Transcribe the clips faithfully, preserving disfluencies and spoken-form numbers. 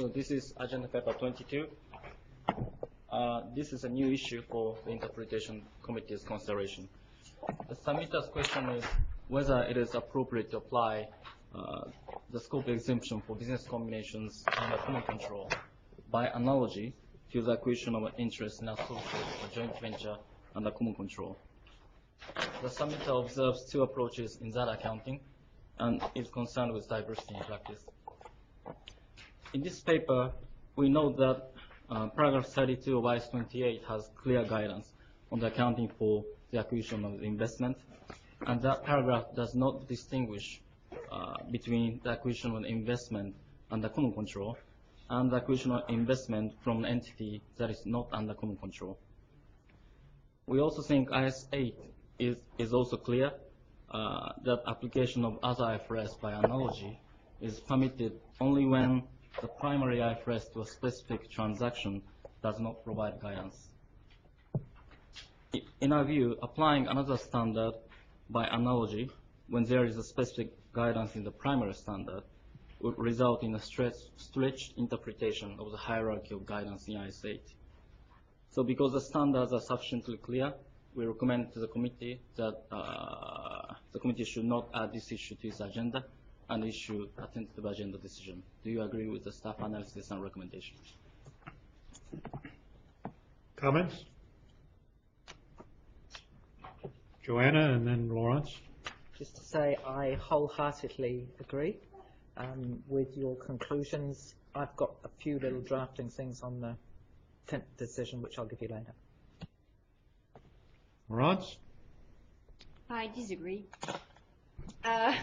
So this is agenda paper twenty-two. Uh, this is a new issue for the Interpretation Committee's consideration. The submitter's question is whether it is appropriate to apply uh, the scope exemption for business combinations under common control by analogy to the acquisition of an interest in associate or joint venture under common control. The submitter observes two approaches in that accounting and is concerned with diversity in practice. In this paper, we note that uh, paragraph thirty-two of I S twenty-eight has clear guidance on the accounting for the acquisition of the investment, and that paragraph does not distinguish uh, between the acquisition of an investment under common control and the acquisition of investment from an entity that is not under common control. We also think I S eight is, is also clear uh, that application of other I F R S by analogy is permitted only when the primary I F R S to a specific transaction does not provide guidance. In our view, applying another standard by analogy when there is a specific guidance in the primary standard would result in a stretched, stretched interpretation of the hierarchy of guidance in I S eight. So because the standards are sufficiently clear, we recommend to the committee that uh, the committee should not add this issue to its agenda and issue a tentative agenda decision. Do you agree with the staff analysis and recommendation? Comments? Joanna and then Lawrence. Just to say I wholeheartedly agree um, with your conclusions. I've got a few little drafting things on the tentative decision which I'll give you later. Lawrence? I disagree. Uh,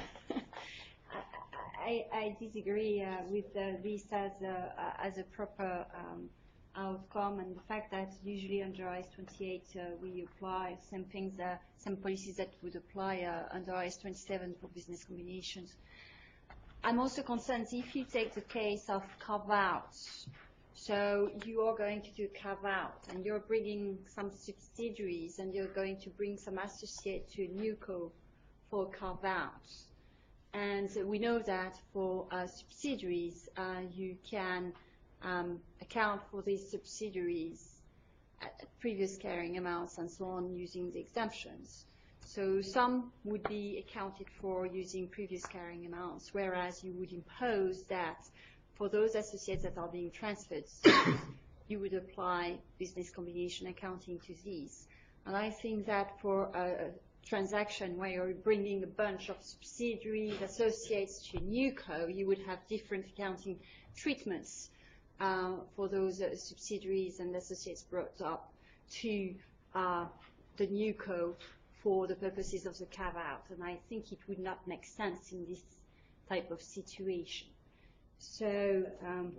I, I disagree uh, with uh, this as a, uh, as a proper um, outcome, and the fact that usually under I S twenty-eight uh, we apply some things, uh, some policies that would apply uh, under I S twenty-seven for business combinations. I'm also concerned if you take the case of carve-outs. So you are going to do carve-out, and you're bringing some subsidiaries, and you're going to bring some associate to NewCo for carve-out. And so we know that for uh, subsidiaries, uh, you can um, account for these subsidiaries at, at previous carrying amounts and so on using the exemptions. So some would be accounted for using previous carrying amounts, whereas you would impose that for those associates that are being transferred, you would apply business combination accounting to these. And I think that for a transaction where you're bringing a bunch of subsidiaries, associates to NewCo, you would have different accounting treatments uh, for those uh, subsidiaries and associates brought up to uh, the NewCo for the purposes of the carve-out. And I think it would not make sense in this type of situation. So, um,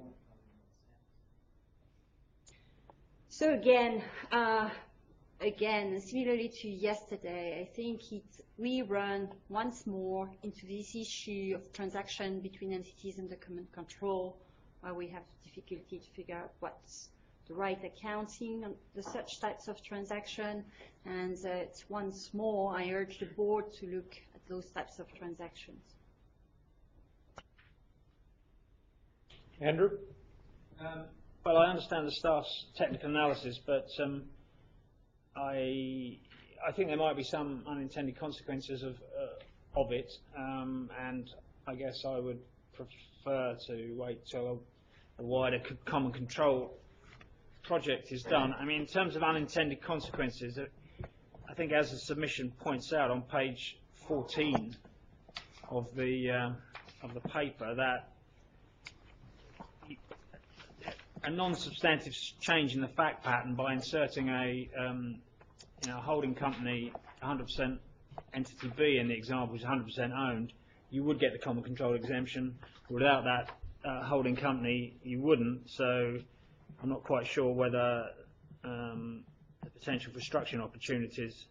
so again, uh, again, similarly to yesterday, I think it, we run once more into this issue of transaction between entities under common control, where we have difficulty to figure out what's the right accounting on the such types of transaction. And uh, once more, I urge the board to look at those types of transactions. Andrew? Um, well, I understand the staff's technical analysis, but um, I I think there might be some unintended consequences of uh, of it, um, and I guess I would prefer to wait till a, a wider c common control project is done. I mean, in terms of unintended consequences, uh, I think as the submission points out on page fourteen of the uh, of the paper, that a non-substantive change in the fact pattern by inserting a um, you know, holding company one hundred percent entity B in the example, which is one hundred percent owned, you would get the common control exemption. Without that uh, holding company, you wouldn't. So I'm not quite sure whether um, the potential for structuring opportunities.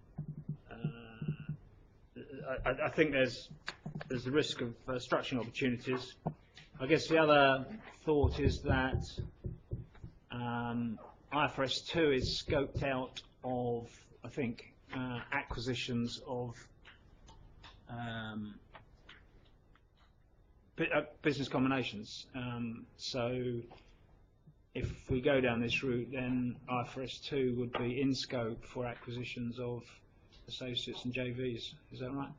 Uh, I, I think there's there's the risk of uh, structuring opportunities. I guess the other thought is that um, I F R S two is scoped out of, I think, uh, acquisitions of um, bu- uh, business combinations. Um, so if we go down this route, then I F R S two would be in scope for acquisitions of associates and J Vs. Is that right?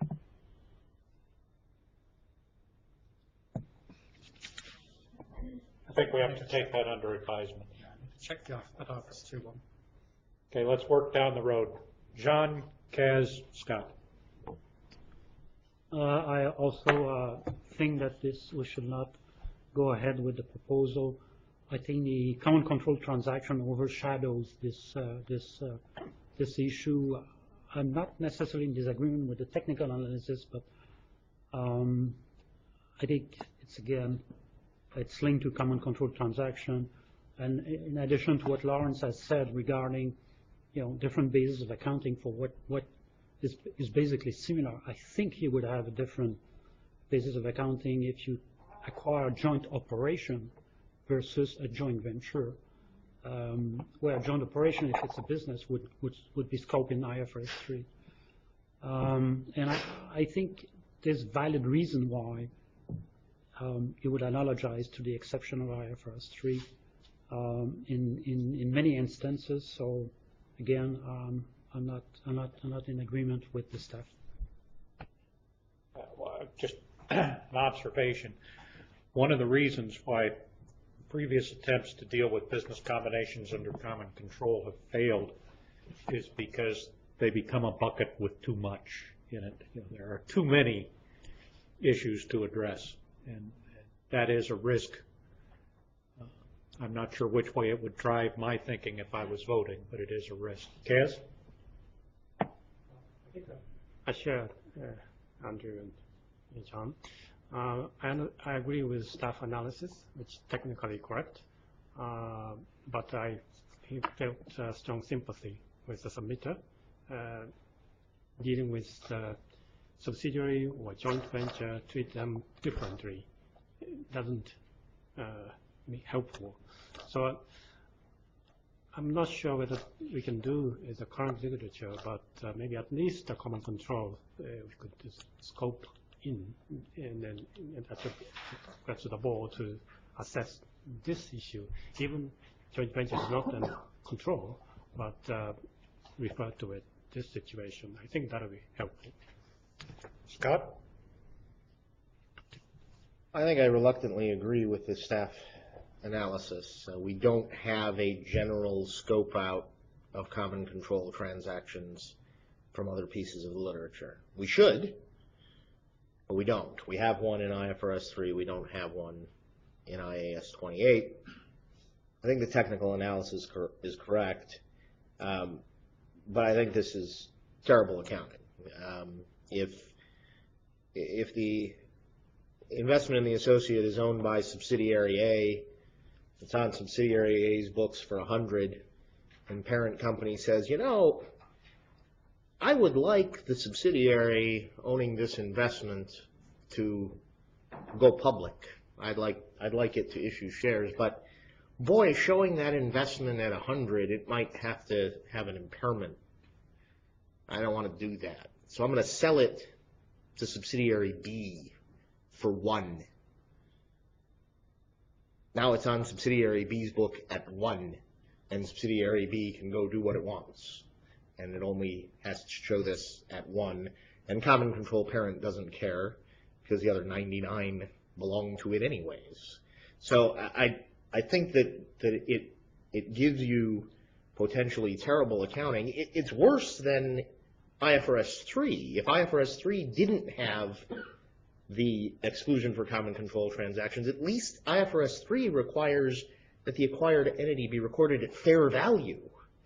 I think we have to take that under advisement. Check the that office too one. Okay, let's work down the road. John, Kaz, Scott. Uh, I also uh, think that this, we should not go ahead with the proposal. I think the common control transaction overshadows this, uh, this, uh, this issue. I'm not necessarily in disagreement with the technical analysis, but um, I think it's, again, it's linked to common control transaction. And in addition to what Lawrence has said regarding, you know, different bases of accounting for what, what is, is basically similar, I think he would have a different basis of accounting if you acquire a joint operation versus a joint venture, um, where a joint operation, if it's a business, would, would, would be scoped in I F R S three. Um, and I, I think there's valid reason why um, it would analogize to the exception of I F R S three um, in, in, in many instances. So again, um, I'm not, I'm not, I'm not in agreement with the staff. Uh, well, just an observation. One of the reasons why previous attempts to deal with business combinations under common control have failed is because they become a bucket with too much in it. You know, there are too many issues to address, and that is a risk. Uh, I'm not sure which way it would drive my thinking if I was voting, but it is a risk. Kaz? I share uh, Andrew and, and John. Uh, and I agree with staff analysis, which is technically correct, uh, but I felt uh, strong sympathy with the submitter uh, dealing with the subsidiary or joint venture, treat them differently. It doesn't uh, be helpful. So uh, I'm not sure whether we can do is the current literature, but uh, maybe at least the common control uh, we could just scope in and then that's up to the board to assess this issue. Even joint venture is not in control, but uh, refer to it this situation. I think that will be helpful. Scott? I think I reluctantly agree with the staff analysis. Uh, we don't have a general scope out of common control transactions from other pieces of the literature. We should, but we don't. We have one in I F R S three. We don't have one in I A S twenty-eight. I think the technical analysis cor- is correct, um, but I think this is terrible accounting. Um, if if the investment in the associate is owned by subsidiary A, it's on subsidiary A's books for one hundred, and parent company says, you know, I would like the subsidiary owning this investment to go public. I'd like I'd like it to issue shares, but boy, showing that investment at one hundred, it might have to have an impairment. I don't want to do that. So I'm going to sell it to subsidiary B for one. Now it's on subsidiary B's book at one, and subsidiary B can go do what it wants. And it only has to show this at one, and common control parent doesn't care because the other ninety-nine belong to it anyways. So I I think that, that it it gives you potentially terrible accounting. It, it's worse than I F R S three. If I F R S three didn't have the exclusion for common control transactions, at least I F R S three requires that the acquired entity be recorded at fair value.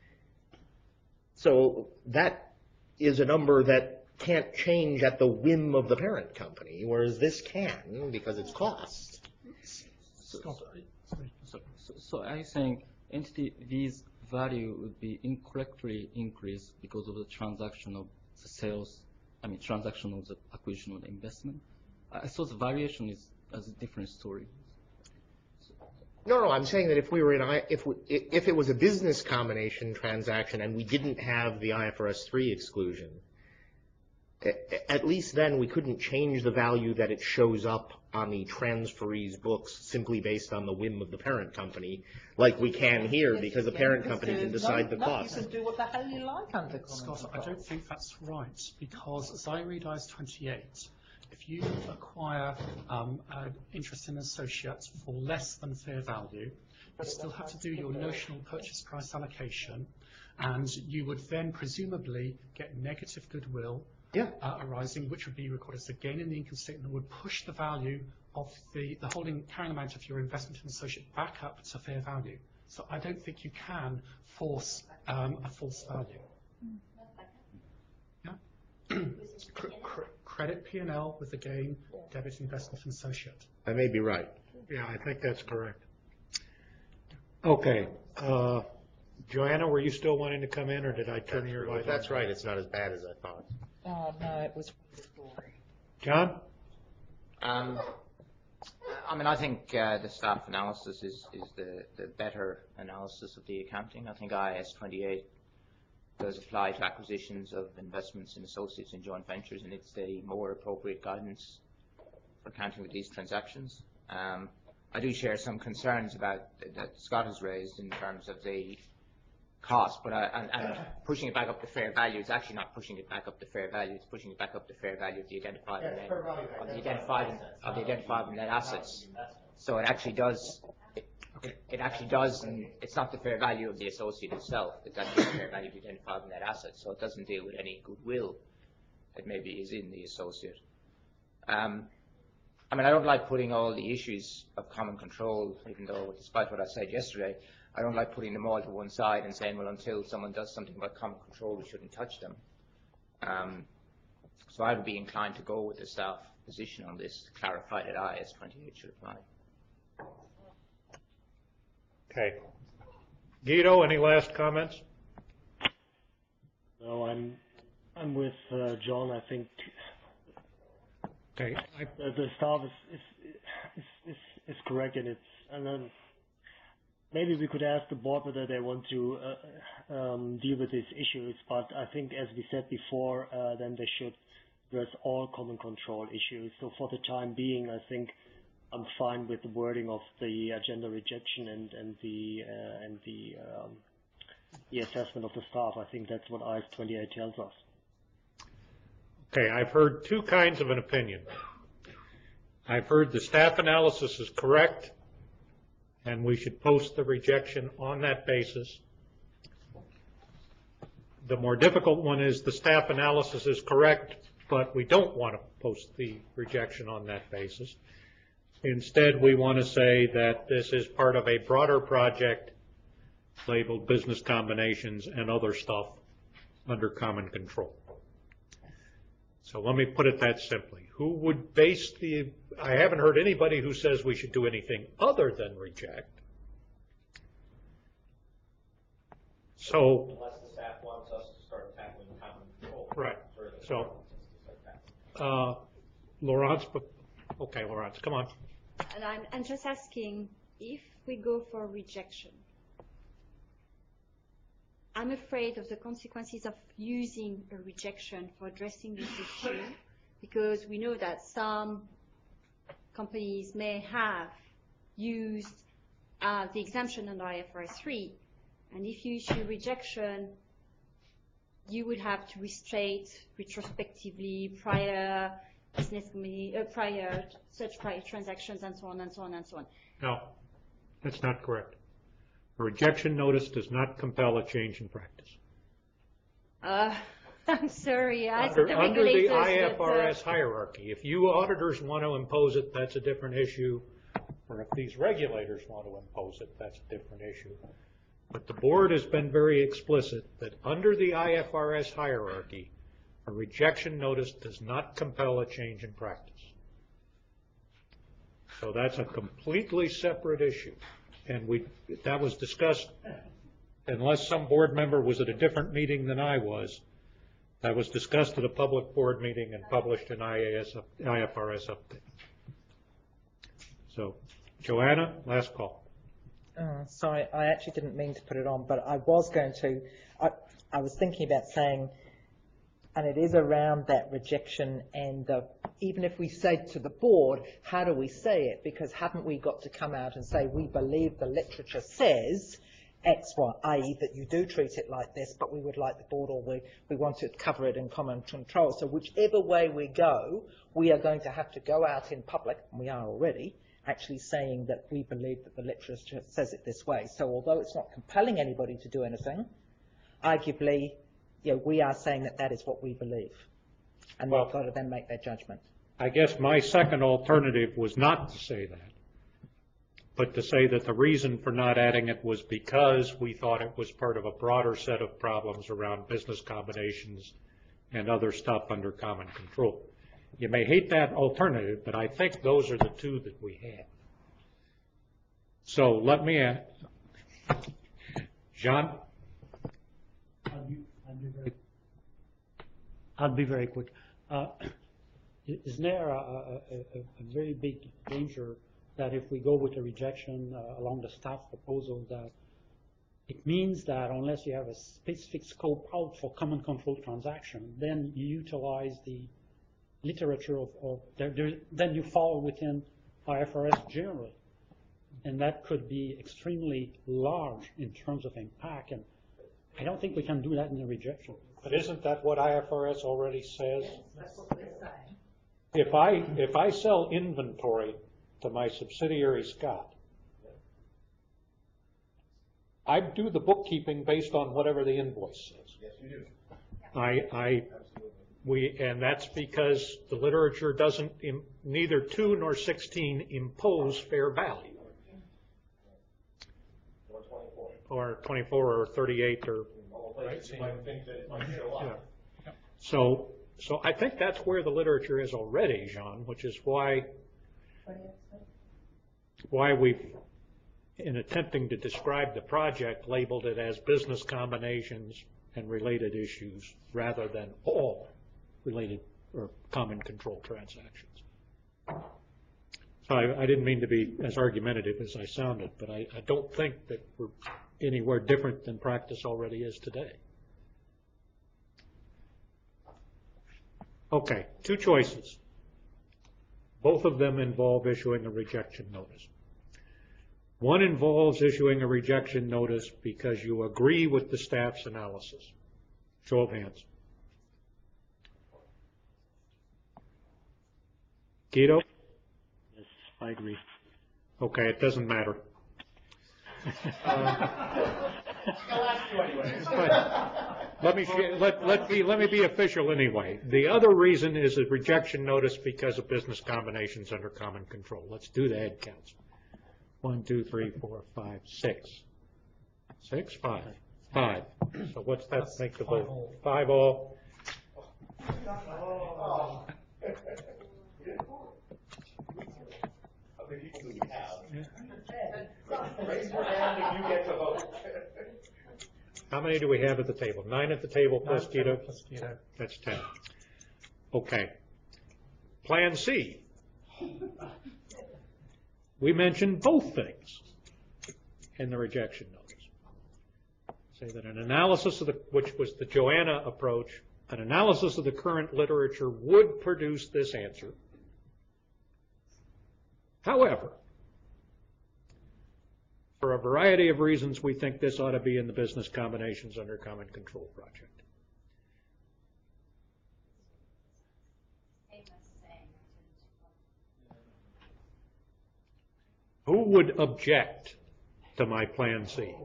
So that is a number that can't change at the whim of the parent company, whereas this can because it's cost. So, so, so, so I think entity V's value would be incorrectly increased because of the transaction of the sales, I mean transaction of the acquisition of the investment. I thought the variation is as a different story. No, no, I'm saying that if we were in, I, if we, if it was a business combination transaction and we didn't have the I F R S three exclusion, a- at least then we couldn't change the value that it shows up on the transferee's books simply based on the whim of the parent company, like we can here, because the parent company can decide the No, cost. you can do what the hell you like under common Scott, I control. don't think that's right, because as I read I S twenty-eight, if you acquire um, an interest in associates for less than fair value, you still have to do your notional purchase price allocation, and you would then presumably get negative goodwill Yeah. uh, arising, which would be recorded as a gain in the income statement, and would push the value of the, the holding carrying amount of your investment in associate back up to fair value. So I don't think you can force um, a false value. Yeah. Cr- cr- credit P and L with the gain, debit investment in associate. I may be right. Yeah, I think that's correct. Okay, uh, Joanna, were you still wanting to come in, or did I turn your light on? That's right, it's not as bad as I thought. Oh, no, it was. John? Um, I mean, I think uh, the staff analysis is, is the, the better analysis of the accounting. I think I S twenty-eight does apply to acquisitions of investments in associates and joint ventures, and it's the more appropriate guidance for accounting with these transactions. Um, I do share some concerns about that Scott has raised in terms of the cost, but I, and, and pushing it back up to fair value is actually not pushing it back up to fair value. It's pushing it back up to fair value of the identified net, of the identified of the identified net assets. So it actually does. It, it, it actually does, and it's not the fair value of the associate itself. It's actually the fair value of the identified net assets. So it doesn't deal with any goodwill that maybe is in the associate. Um, I mean, I don't like putting all the issues of common control, even though, despite what I said yesterday, I don't like putting them all to one side and saying, well, until someone does something about common control, we shouldn't touch them. Um, so I would be inclined to go with the staff position on this, to clarify that I S twenty-eight should apply. Okay. Guido, any last comments? No, I'm, I'm with uh, John. I think Okay. I, uh, the staff is, is, is, is, is correct, and it's, and then maybe we could ask the board whether they want to uh, um, deal with these issues, but I think, as we said before, uh, then they should address all common control issues. So for the time being, I think I'm fine with the wording of the agenda rejection and, and the uh, and the um, the assessment of the staff. I think that's what I S twenty-eight tells us. okay, I've heard two kinds of an opinion. I've heard the staff analysis is correct, and we should post the rejection on that basis. The more difficult one is the staff analysis is correct, but we don't want to post the rejection on that basis. Instead, we want to say that this is part of a broader project labeled business combinations and other stuff under common control. So let me put it that simply. Who would base the, I haven't heard anybody who says we should do anything other than reject. So, Unless the staff wants us to start tackling common control. right, so, uh, Laurence, but- okay, Laurence, come on. And I'm, I'm just asking, if we go for rejection, I'm afraid of the consequences of using a rejection for addressing this issue, because we know that some companies may have used uh, the exemption under I F R S three, and if you issue rejection, you would have to restate retrospectively prior business committee, uh, prior such prior transactions, and so on and so on and so on. No, that's not correct. A rejection notice does not compel a change in practice. Uh, I'm sorry, I said Under, the under the regulators, I F R S but, uh, hierarchy, if you auditors want to impose it, that's a different issue. Or if these regulators want to impose it, that's a different issue. But the board has been very explicit that under the I F R S hierarchy, a rejection notice does not compel a change in practice. So that's a completely separate issue. And we, that was discussed, unless some board member was at a different meeting than I was, that was discussed at a public board meeting and published in I A S, I F R S update. So, Joanna, last call. Uh, sorry, I actually didn't mean to put it on, but I was going to. I, I was thinking about saying And it is around that rejection and uh, even if we say to the board, how do we say it? Because haven't we got to come out and say, we believe the literature says X, Y, A, that you do treat it like this, but we would like the board, or we, we want to cover it in common control. So whichever way we go, we are going to have to go out in public, and we are already, actually saying that we believe that the literature says it this way. So although it's not compelling anybody to do anything, arguably, you know, we are saying that that is what we believe. And Well, they've got to then make their judgment. I guess my second alternative was not to say that, but to say that the reason for not adding it was because we thought it was part of a broader set of problems around business combinations and other stuff under common control. You may hate that alternative, but I think those are the two that we have. So let me, add, John? I'll be, I'll be very, I'll be very quick. Uh, Isn't there a, a, a, a very big danger that if we go with a rejection uh, along the staff proposal, that it means that unless you have a specific scope out for common control transaction, then you utilize the literature of, of there, there, then you fall within I F R S generally. And that could be extremely large in terms of impact. And I don't think we can do that in a rejection. But isn't that what I F R S already says? That's what we're saying. If I, if I sell inventory to my subsidiary Scott, I do the bookkeeping based on whatever the invoice says. Yes, you do. I, I, we, and that's because the literature doesn't, im, neither two nor sixteen impose fair value. Or twenty-four. Or twenty-four or thirty-eight or. Right, so you might think that it might show up. Yeah. So, so I think that's where the literature is already, Jean, which is why, why we've, in attempting to describe the project, labeled it as business combinations and related issues rather than all related or common control transactions. So I, I didn't mean to be as argumentative as I sounded, but I, I don't think that we're anywhere different than practice already is today. Okay, two choices. Both of them involve issuing a rejection notice. One involves issuing a rejection notice because you agree with the staff's analysis. Show of hands. Guido? Yes, I agree. Okay, it doesn't matter. uh, let me let let be let me be official anyway. The other reason is a rejection notice because of business combinations under common control. Let's do the head counts. One, two, three, four, five, six. Six, five, five. So what's that make the vote? Five all. How many people do we have? Raise your hand if you get to vote. How many do we have at the table? Nine at the table plus Guido? That's ten. Okay. Plan C. We mentioned both things in the rejection notice. Say that an analysis of the, which was the Joanna approach, an analysis of the current literature would produce this answer. However, for a variety of reasons, we think this ought to be in the business combinations under common control project. Who would object to my plan C?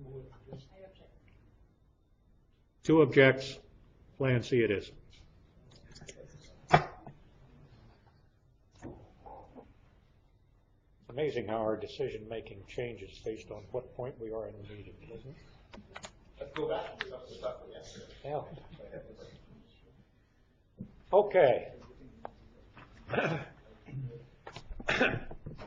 Two objects, plan C it is. It's amazing how our decision-making changes based on what point we are in the meeting, isn't it? Let's go back to some of the stuff from yesterday. Yeah. Okay.